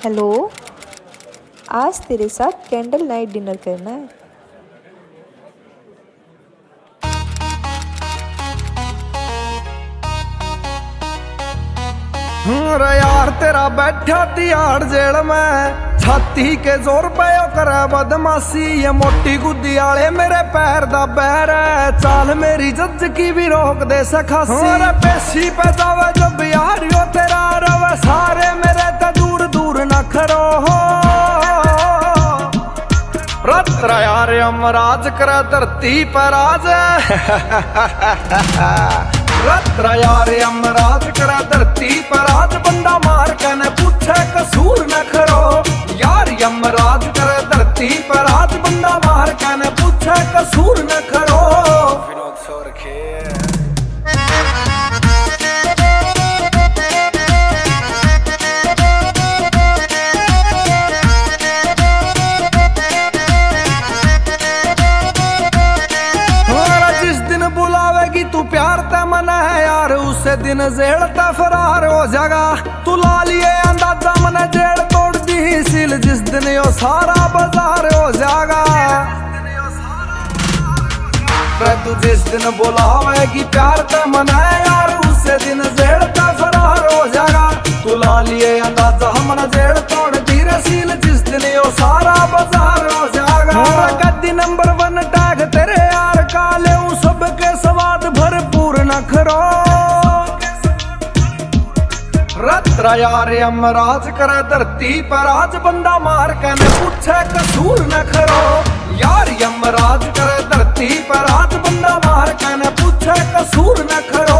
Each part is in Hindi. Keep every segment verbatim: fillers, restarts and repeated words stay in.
हेलो, आज तेरे साथ कैंडल नाइट डिनर करना है। अरे यार तेरा बैठा तिहाड़ जेल में छाती के जोर पे करे बदमाशी, ये मोटी गुद्दी आले मेरे पैर दा बैर है, चाल मेरी जज की भी रोक दे सखासी। अरे पेशी पे जावे जब यारियो तेरा रवे, सारे मेरे ते दूर दूर न खरो हो। रत्र यार यमराज करे धरती पर आज रत्र यार यमराज करे धरती पर आज, बंदा मार के न पूछे कसूर न खरो। यार यमराज करे धरती पर आज, बंदा मार के न पूछे कसूर न खरो। विनोद सोरखे बुलावेगी तू प्यार ते मन है यार, उसे दिन जेड़ता फरार हो जाएगा। तू ला लिए अंदाजा मने जेड़ तोड़ दी सील, जिस दिन यो सारा बाजार हो जाएगा। तू जिस दिन बुलावेगी प्यार ते मन है यार, उसे दिन जेड़ता फरार हो जाएगा। तू ला लिए अंदाजा मने जेड़ तोड़ दी सील, जिस दिन यो सारा बाजार हो जाएगा। गद्दी नंबर वन टैग तेरे यार का ले सबके स्वाद भरपूर न खरो। रत्र यार यमराज करे धरती पर आज, बंदा मार के न पूछे कसूर न खरो। यार यमराज करे धरती पर आज, बंदा मार के न पूछे कसूर न खरो।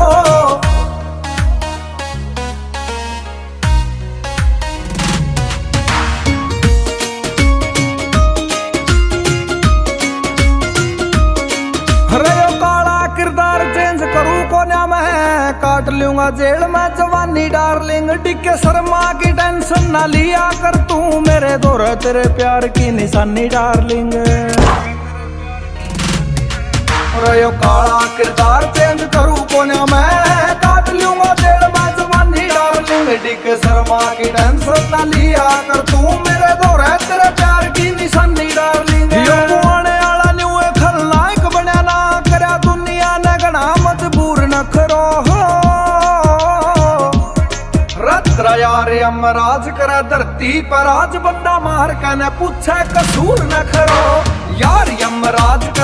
काट लूंगा जेल में जवानी डार्लिंग, डिके शर्मा की टेंशन ना लिया कर तू, मेरे दौर तेरे प्यार की निशानी डार्लिंग। अरे यो काला किरदार चेंज करूं कोन्या मैं, काट लूंगा जेल में जवानी डार्लिंग, डिके शर्मा की टेंशन ना लिया कर तू, मेरे दौर तेरे प्यार की निशानी डार्लिंग। यो मुआने वाला न्यू खलनायक बनया ना करया, दुनिया ने गणा मजबूर न करो। यार यमराज करे धरती पर आज, बंदा मार के न पूछे कसूर न खरो। यार यमराज